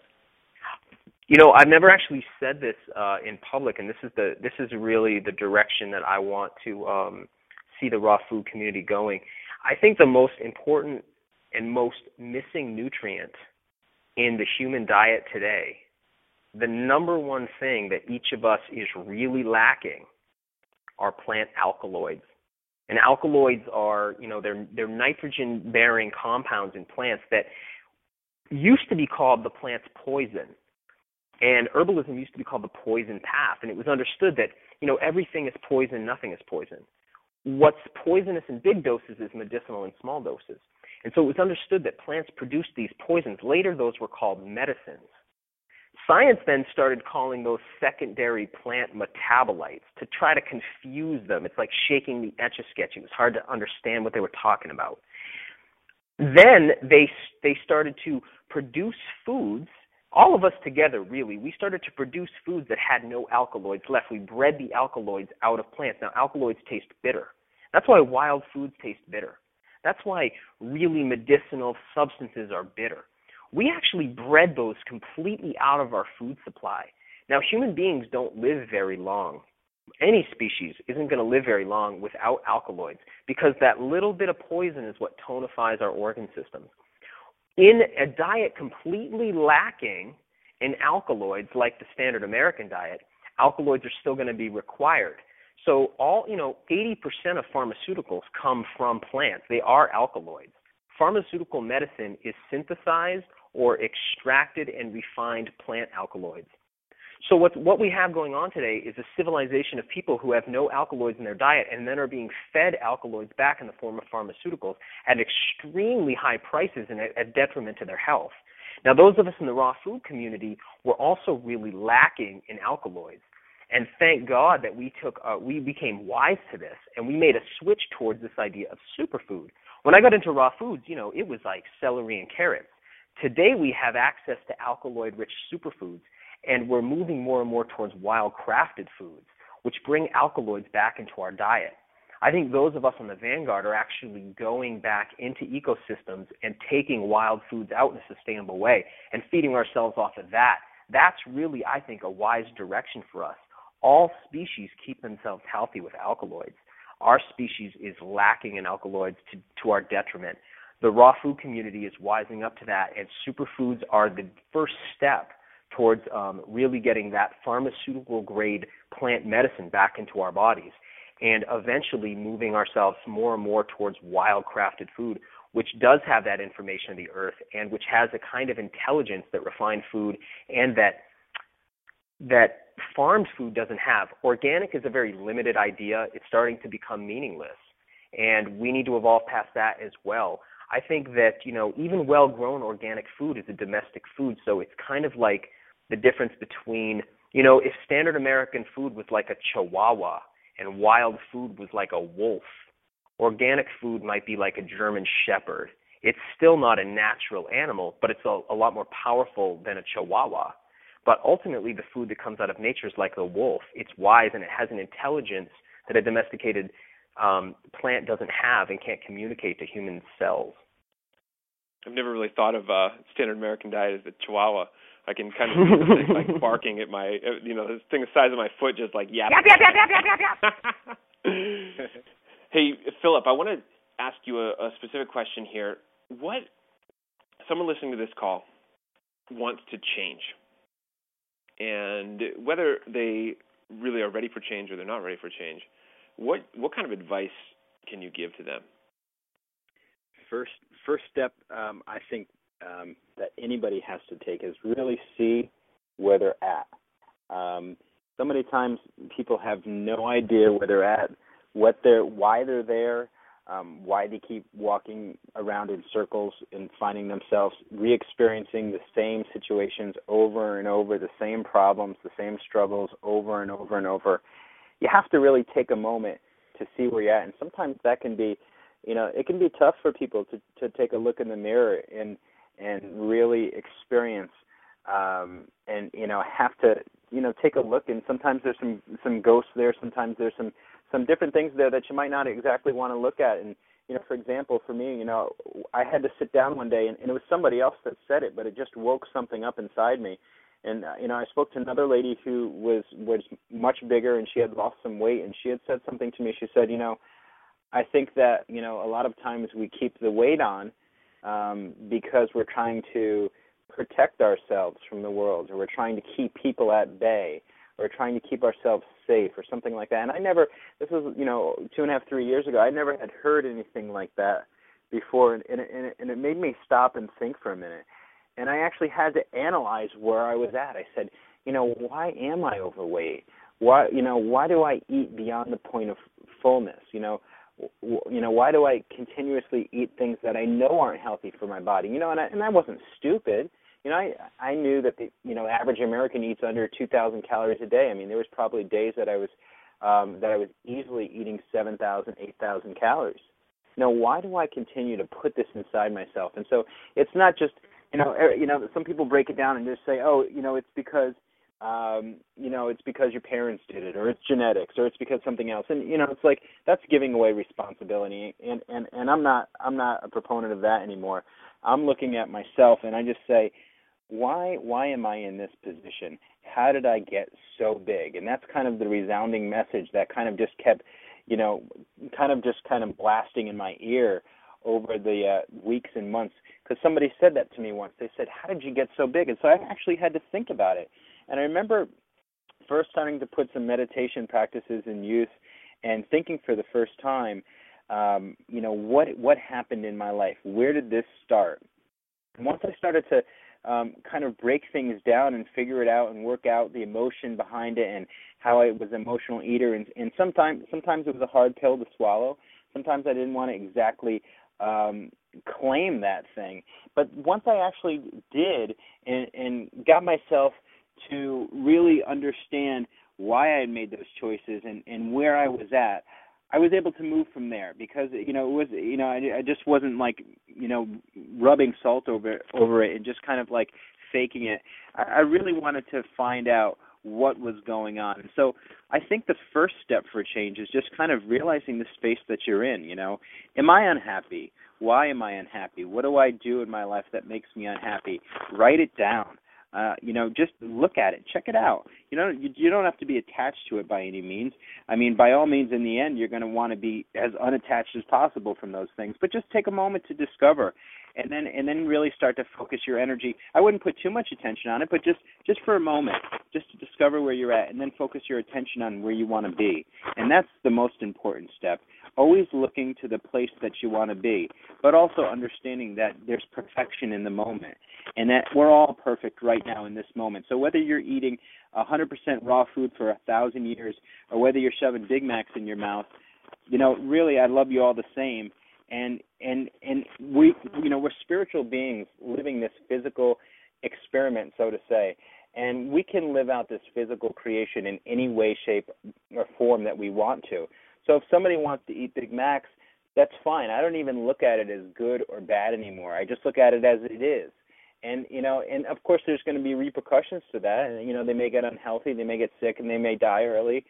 I've never actually said this in public, and this is really the direction that I want to see the raw food community going. I think the most important and most missing nutrient in the human diet today, the number one thing that each of us is really lacking, are plant alkaloids. And alkaloids are, they're nitrogen-bearing compounds in plants that used to be called the plant's poison. And herbalism used to be called the poison path. And it was understood that, everything is poison, nothing is poison. What's poisonous in big doses is medicinal in small doses. And so it was understood that plants produced these poisons. Later, those were called medicines. Science then started calling those secondary plant metabolites to try to confuse them. It's like shaking the Etch-a-Sketch. It was hard to understand what they were talking about. Then they started to produce foods, all of us together really. We started to produce foods that had no alkaloids left. We bred the alkaloids out of plants. Now, alkaloids taste bitter. That's why wild foods taste bitter. That's why really medicinal substances are bitter. We actually bred those completely out of our food supply. Now, human beings don't live very long. any species isn't going to live very long without alkaloids, because that little bit of poison is what tonifies our organ systems. In a diet completely lacking in alkaloids, like the standard American diet, alkaloids are still going to be required. So 80% of pharmaceuticals come from plants. They are alkaloids. Pharmaceutical medicine is synthesized or extracted and refined plant alkaloids. So what we have going on today is a civilization of people who have no alkaloids in their diet and then are being fed alkaloids back in the form of pharmaceuticals at extremely high prices and at detriment to their health. Now, those of us in the raw food community were also really lacking in alkaloids. And thank God that we became wise to this, and we made a switch towards this idea of superfood. When I got into raw foods, it was like celery and carrots. Today we have access to alkaloid-rich superfoods, and we're moving more and more towards wild-crafted foods, which bring alkaloids back into our diet. I think those of us on the vanguard are actually going back into ecosystems and taking wild foods out in a sustainable way and feeding ourselves off of that. That's really, I think, a wise direction for us. All species keep themselves healthy with alkaloids. Our species is lacking in alkaloids to our detriment. The raw food community is wising up to that, and superfoods are the first step towards really getting that pharmaceutical-grade plant medicine back into our bodies, and eventually moving ourselves more and more towards wild-crafted food, which does have that information of the earth and which has a kind of intelligence that refined food and that farmed food doesn't have. Organic is a very limited idea. It's starting to become meaningless, and we need to evolve past that as well. I think that, even well-grown organic food is a domestic food, so it's kind of like the difference between, if standard American food was like a chihuahua and wild food was like a wolf, organic food might be like a German shepherd. It's still not a natural animal, but it's a lot more powerful than a chihuahua. But ultimately, the food that comes out of nature is like the wolf. It's wise, and it has an intelligence that a domesticated plant doesn't have and can't communicate to human cells. I've never really thought of standard American diet as a chihuahua. I can kind of see the thing like barking at my, this thing the size of my foot, just like yap. Yap, yap, yap, yap, yap, yap. Hey, Philip, I want to ask you a specific question here. What someone listening to this call wants to change, and whether they really are ready for change or they're not ready for change, what kind of advice can you give to them? First step, I think that anybody has to take is really see where they're at. So many times people have no idea where they're at, why they're there, why they keep walking around in circles and finding themselves re-experiencing the same situations over and over, the same problems, the same struggles over and over and over. You have to really take a moment to see where you're at, and sometimes that can be, it can be tough for people to take a look in the mirror and really experience and have to take a look, and sometimes there's some ghosts there, sometimes there's some different things there that you might not exactly want to look at. And for example, for me, I had to sit down one day, and it was somebody else that said it, but it just woke something up inside me. And I spoke to another lady who was much bigger, and she had lost some weight, and she had said something to me. She said, I think that a lot of times we keep the weight on because we're trying to protect ourselves from the world, or we're trying to keep people at bay, or trying to keep ourselves safe, or something like that. And this was 2.5, 3 years ago, I never had heard anything like that before, and it made me stop and think for a minute. And I actually had to analyze where I was at. I said, why am I overweight? Why do I eat beyond the point of fullness? Why do I continuously eat things that I know aren't healthy for my body? And I wasn't stupid. I knew that the average American eats under 2,000 calories a day. I mean, there was probably days that I was easily eating 7,000, 8,000 calories. Why do I continue to put this inside myself? And so it's not just some people break it down and just say, it's because it's because your parents did it, or it's genetics, or it's because something else. And it's like that's giving away responsibility. And I'm not a proponent of that anymore. I'm looking at myself, and I just say, why am I in this position? how did I get so big? And that's kind of the resounding message that kind of just kept, kind of blasting in my ear over the weeks and months, because somebody said that to me once. They said, how did you get so big? And so I actually had to think about it. And I remember first starting to put some meditation practices in use and thinking for the first time, what happened in my life? Where did this start? And once I started to kind of break things down and figure it out and work out the emotion behind it and how I was an emotional eater, and sometimes it was a hard pill to swallow. Sometimes I didn't want to exactly claim that thing. But once I actually did and got myself to really understand why I had made those choices and where I was at, I was able to move from there, because it was I just wasn't rubbing salt over it and just kind of like faking it. I really wanted to find out what was going on. And so I think the first step for change is just kind of realizing the space that you're in. Am I unhappy? Why am I unhappy? What do I do in my life that makes me unhappy? Write it down. Just look at it, check it out. You don't have to be attached to it by any means. I mean, by all means, in the end, you're going to want to be as unattached as possible from those things. But just take a moment to discover, and then really start to focus your energy. I wouldn't put too much attention on it, but just for a moment, just to discover where you're at, and then focus your attention on where you want to be. And that's the most important step. Always looking to the place that you want to be, but also understanding that there's perfection in the moment, and that we're all perfect right now in this moment. So whether you're eating 100% raw food for 1,000 years, or whether you're shoving Big Macs in your mouth, really, I love you all the same. And we, we're spiritual beings living this physical experiment, so to say. And we can live out this physical creation in any way, shape, or form that we want to. So if somebody wants to eat Big Macs, that's fine. I don't even look at it as good or bad anymore. I just look at it as it is. And, and of course there's going to be repercussions to that. And, they may get unhealthy, they may get sick, and they may die early.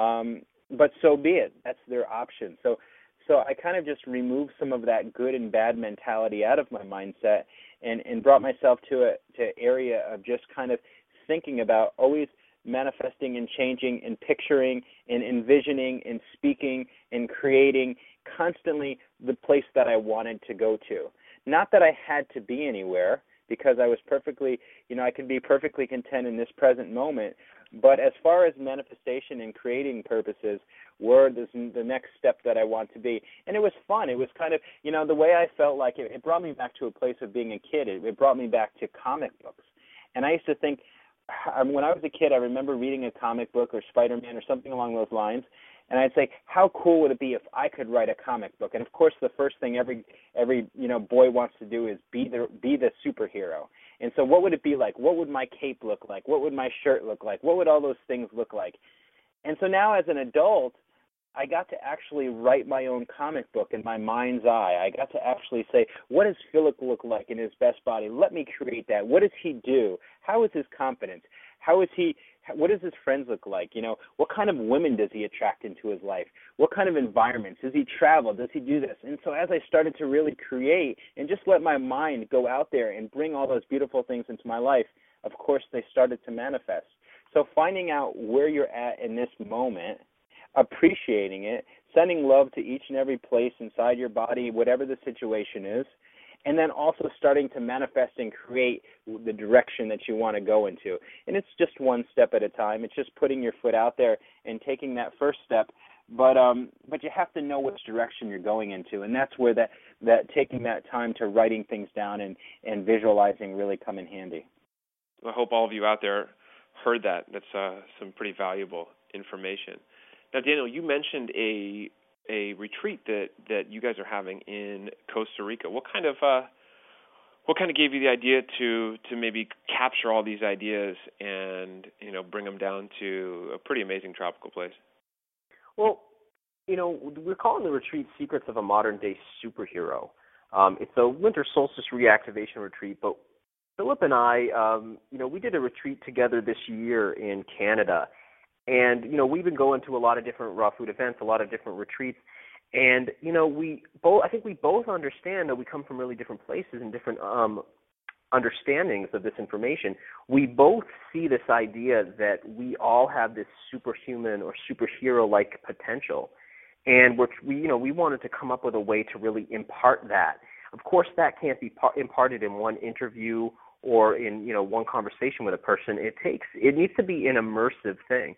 But so be it. That's their option. So I kind of just removed some of that good and bad mentality out of my mindset and brought myself to an area of just kind of thinking about always manifesting and changing and picturing and envisioning and speaking and creating constantly the place that I wanted to go to. Not that I had to be anywhere, because I was perfectly, I could be perfectly content in this present moment. But as far as manifestation and creating purposes were the next step that I want to be. And it was fun. It was kind of, the way I felt like it brought me back to a place of being a kid. It brought me back to comic books. And I used to think, when I was a kid, I remember reading a comic book or Spider-Man or something along those lines, and I'd say, how cool would it be if I could write a comic book? And of course, the first thing every boy wants to do is be the superhero. And so, what would it be like? What would my cape look like? What would my shirt look like? What would all those things look like? And so now, as an adult, I got to actually write my own comic book in my mind's eye. I got to actually say, what does Philip look like in his best body? Let me create that. What does he do? How is his confidence? What does his friends look like? What kind of women does he attract into his life? What kind of environments? Does he travel? Does he do this? And so as I started to really create and just let my mind go out there and bring all those beautiful things into my life, of course, they started to manifest. So finding out where you're at in this moment, appreciating it, sending love to each and every place inside your body, whatever the situation is, and then also starting to manifest and create the direction that you want to go into. And it's just one step at a time. It's just putting your foot out there and taking that first step. But you have to know which direction you're going into, and that's where that taking that time to writing things down and visualizing really come in handy. I hope all of you out there heard that. That's some pretty valuable information. Now, Daniel, you mentioned a retreat that you guys are having in Costa Rica. What kind of gave you the idea to maybe capture all these ideas and bring them down to a pretty amazing tropical place? Well, we're calling the retreat Secrets of a Modern Day Superhero. It's a winter solstice reactivation retreat, but Philip and I, we did a retreat together this year in Canada. And, we've been going to a lot of different raw food events, a lot of different retreats. And, I think we both understand that we come from really different places and different understandings of this information, we both see this idea that we all have this superhuman or superhero-like potential, and we wanted to come up with a way to really impart that. Of course, that can't be imparted in one interview or in one conversation with a person. It needs to be an immersive thing.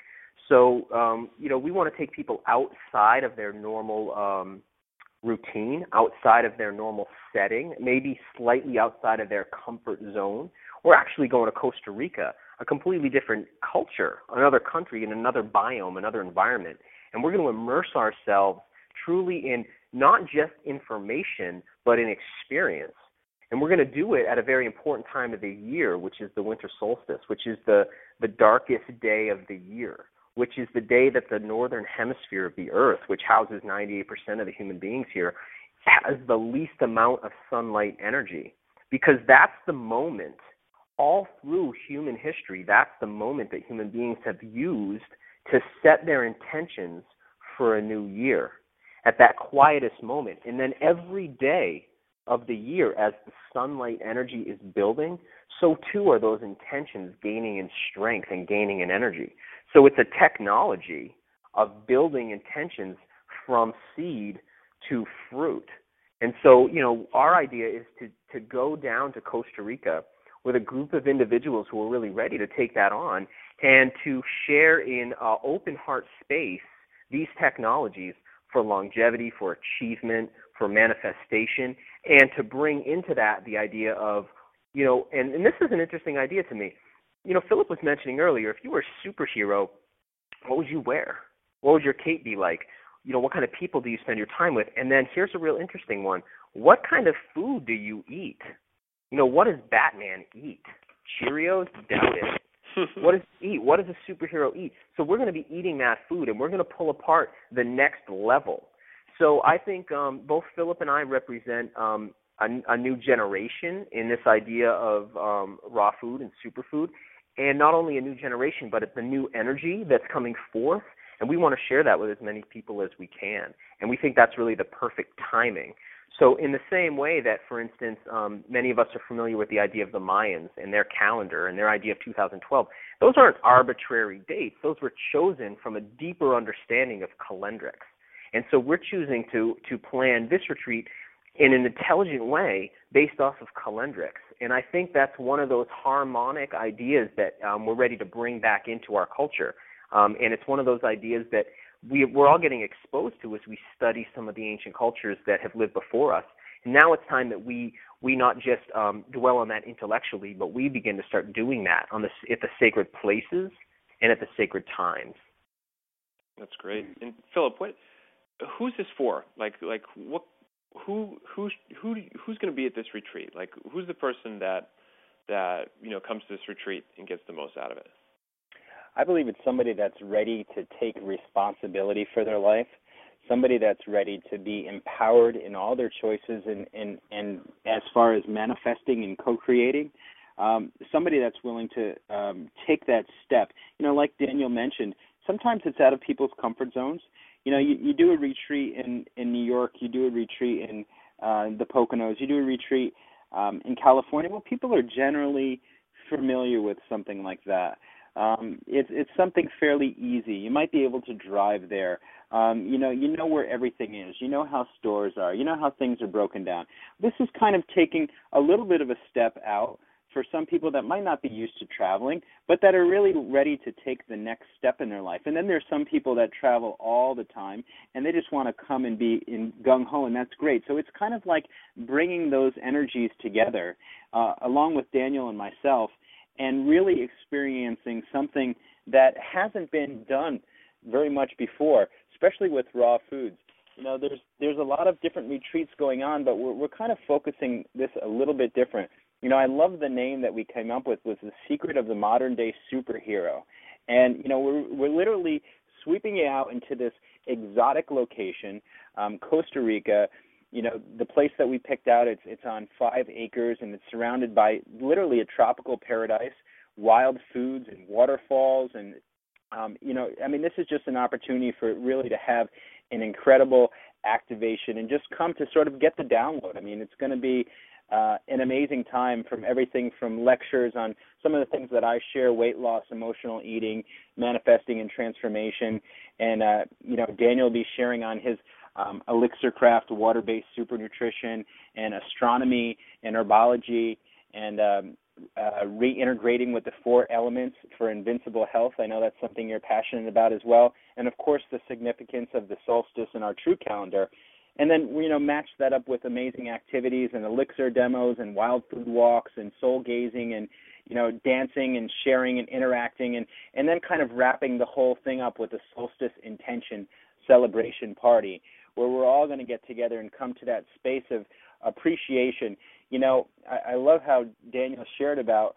So we want to take people outside of their normal routine, outside of their normal setting, maybe slightly outside of their comfort zone. We're actually going to Costa Rica, a completely different culture, another country, in another biome, another environment. And we're going to immerse ourselves truly in not just information, but in experience. And we're going to do it at a very important time of the year, which is the winter solstice, which is the darkest day of the year, which is the day that the northern hemisphere of the Earth, which houses 98% of the human beings here, has the least amount of sunlight energy. Because that's the moment, all through human history, that's the moment that human beings have used to set their intentions for a new year, at that quietest moment. And then every day of the year, as the sunlight energy is building, so too are those intentions gaining in strength and gaining in energy. So it's a technology of building intentions from seed to fruit. And so, our idea is to go down to Costa Rica with a group of individuals who are really ready to take that on and to share in open heart space these technologies for longevity, for achievement, for manifestation, and to bring into that the idea of, and this is an interesting idea to me. Philip was mentioning earlier, if you were a superhero, what would you wear? What would your cape be like? What kind of people do you spend your time with? And then here's a real interesting one. What kind of food do you eat? What does Batman eat? Cheerios? Doubt it. What does he eat? What does a superhero eat? So we're going to be eating that food, and we're going to pull apart the next level. So I think both Philip and I represent a new generation in this idea of raw food and superfood, and not only a new generation, but it's a new energy that's coming forth, and we want to share that with as many people as we can. And we think that's really the perfect timing. So in the same way that, for instance, many of us are familiar with the idea of the Mayans and their calendar and their idea of 2012, those aren't arbitrary dates. Those were chosen from a deeper understanding of calendrics. And so we're choosing to plan this retreat in an intelligent way based off of calendrics. And I think that's one of those harmonic ideas that we're ready to bring back into our culture. And it's one of those ideas that we're all getting exposed to as we study some of the ancient cultures that have lived before us. And now it's time that we not just dwell on that intellectually, but we begin to start doing that at the sacred places and at the sacred times. That's great. And Philip, who's this for? What? Who's going to be at this retreat? Who's the person that comes to this retreat and gets the most out of it? I believe it's somebody that's ready to take responsibility for their life, somebody that's ready to be empowered in all their choices and as far as manifesting and co-creating, somebody that's willing to take that step. Like Daniel mentioned, sometimes it's out of people's comfort zones. You do a retreat in New York, you do a retreat in the Poconos, you do a retreat in California. Well, people are generally familiar with something like that. It's something fairly easy. You might be able to drive there. You know where everything is. You know how stores are. You know how things are broken down. This is kind of taking a little bit of a step out for some people that might not be used to traveling, but that are really ready to take the next step in their life. And then there's some people that travel all the time, and they just want to come and be in gung-ho, and that's great. So it's kind of like bringing those energies together, along with Daniel and myself, and really experiencing something that hasn't been done very much before, especially with raw foods. There's a lot of different retreats going on, but we're kind of focusing this a little bit different. I love the name that we came up with was The Secret of the Modern Day Superhero. And, we're literally sweeping it out into this exotic location, Costa Rica. The place that we picked out, it's on 5 acres, and it's surrounded by literally a tropical paradise, wild foods and waterfalls. And, this is just an opportunity for it really to have an incredible activation and just come to sort of get the download. It's going to be an amazing time, from everything from lectures on some of the things that I share: weight loss, emotional eating, manifesting, and transformation. And Daniel will be sharing on his Elixir Craft water-based super nutrition, and astronomy and herbology, and reintegrating with the 4 elements for invincible health. I know that's something you're passionate about as well. And of course, the significance of the solstice in our true calendar. And then, match that up with amazing activities and elixir demos and wild food walks and soul gazing and, dancing and sharing and interacting, and then kind of wrapping the whole thing up with a solstice intention celebration party where we're all going to get together and come to that space of appreciation. I love how Daniel shared about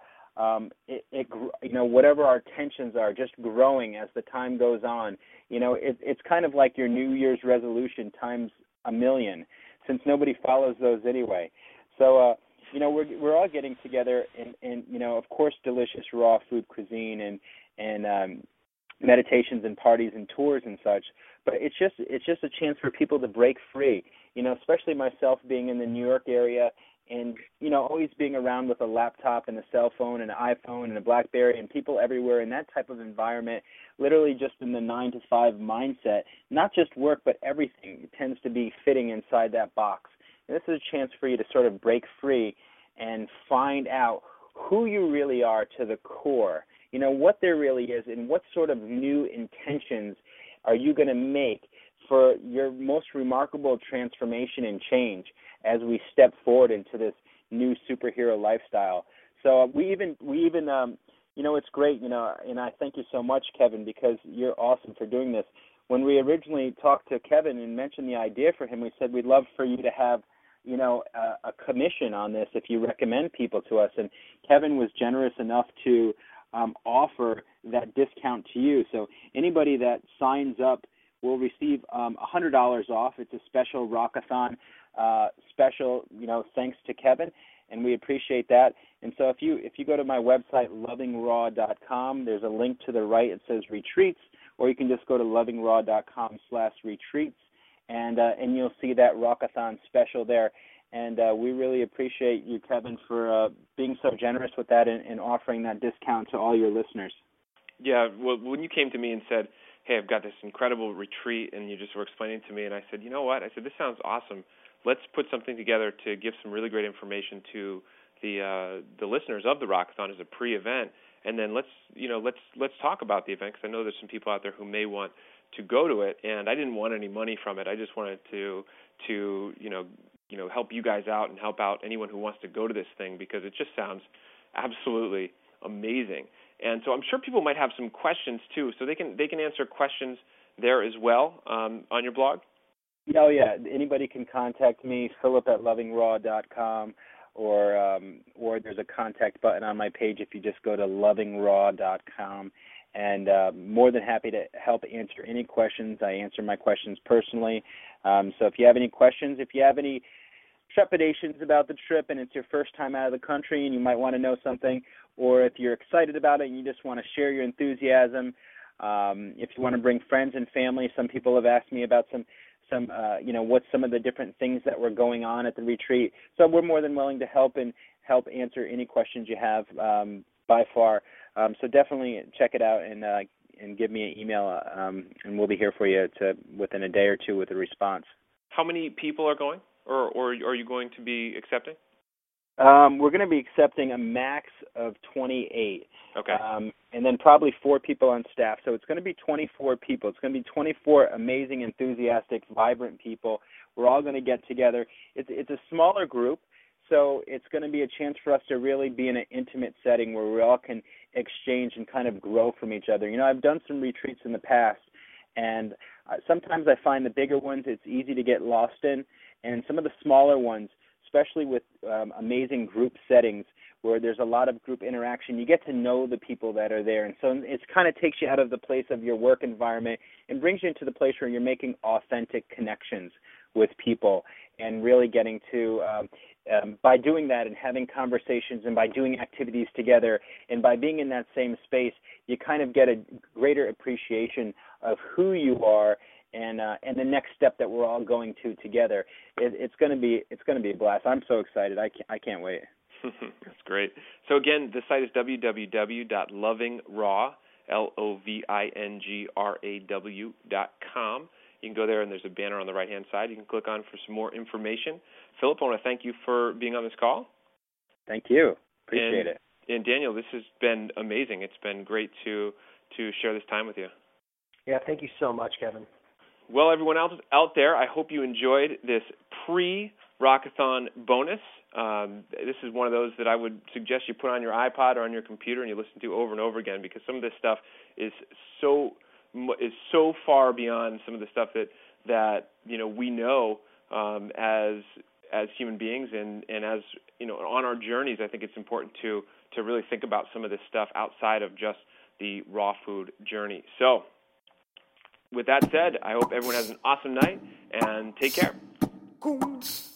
whatever our tensions are, just growing as the time goes on. It's kind of like your New Year's resolution times a million, since nobody follows those anyway. So, we're all getting together and of course, delicious raw food cuisine and meditations and parties and tours and such. But it's just a chance for people to break free. Especially myself being in the New York area, and always being around with a laptop and a cell phone and an iPhone and a BlackBerry and people everywhere in that type of environment, literally just in the 9-to-5 mindset, not just work but everything tends to be fitting inside that box. And this is a chance for you to sort of break free and find out who you really are to the core, what there really is, and what sort of new intentions are you going to make for your most remarkable transformation and change as we step forward into this new superhero lifestyle. So we even it's great, and I thank you so much, Kevin, because you're awesome for doing this. When we originally talked to Kevin and mentioned the idea for him, we said we'd love for you to have, a commission on this if you recommend people to us. And Kevin was generous enough to offer that discount to you. So anybody that signs up will receive $100 off. It's a special Rockathon special, thanks to Kevin, and we appreciate that. And so if you go to my website, lovingraw.com, there's a link to the right. It says retreats, or you can just go to lovingraw.com/retreats, and you'll see that Rockathon special there. And we really appreciate you, Kevin, for being so generous with that and offering that discount to all your listeners. Yeah, well, when you came to me and said, hey, I've got this incredible retreat, and you just were explaining to me, and I said, you know what? I said, this sounds awesome. Let's put something together to give some really great information to the listeners of the Rockathon as a pre-event, and then let's talk about the event, because I know there's some people out there who may want to go to it, and I didn't want any money from it. I just wanted to help you guys out and help out anyone who wants to go to this thing, because it just sounds absolutely amazing. And so I'm sure people might have some questions too, so they can answer questions there as well on your blog. Oh yeah, anybody can contact me, Philip@lovingraw.com, or there's a contact button on my page if you just go to lovingraw.com. And more than happy to help answer any questions. I answer my questions personally. So if you have any questions, if you have any trepidations about the trip and it's your first time out of the country and you might want to know something, or if you're excited about it and you just want to share your enthusiasm, if you want to bring friends and family. Some people have asked me about what's some of the different things that were going on at the retreat. So we're more than willing to help answer any questions you have by far. So definitely check it out and give me an email, and we'll be here for you within a day or two with a response. How many people are going, or are you going to be accepting? We're going to be accepting a max of 28. Okay. And then probably 4 people on staff. So it's going to be 24 people. It's going to be 24 amazing, enthusiastic, vibrant people. We're all going to get together. It's a smaller group, so it's going to be a chance for us to really be in an intimate setting where we all can exchange and kind of grow from each other. I've done some retreats in the past, and sometimes I find the bigger ones it's easy to get lost in, and some of the smaller ones, especially with amazing group settings where there's a lot of group interaction, you get to know the people that are there. And so it kind of takes you out of the place of your work environment and brings you into the place where you're making authentic connections with people and really getting to, by doing that and having conversations and by doing activities together and by being in that same space, you kind of get a greater appreciation of who you are and the next step that we're all going to together. It's going to be a blast. I'm so excited. I can't wait. That's great. So again, the site is www.lovingraw, LOVINGRAW.com. You can go there, and there's a banner on the right-hand side. You can click on for some more information. Philip, I want to thank you for being on this call. Thank you. Appreciate it. And Daniel, this has been amazing. It's been great to share this time with you. Yeah, thank you so much, Kevin. Well, everyone else out there, I hope you enjoyed this pre-Rockathon bonus. This is one of those that I would suggest you put on your iPod or on your computer and you listen to over and over again, because some of this stuff is so far beyond some of the stuff that we know as human beings, and as on our journeys. I think it's important to really think about some of this stuff outside of just the raw food journey. So with that said, I hope everyone has an awesome night, and take care.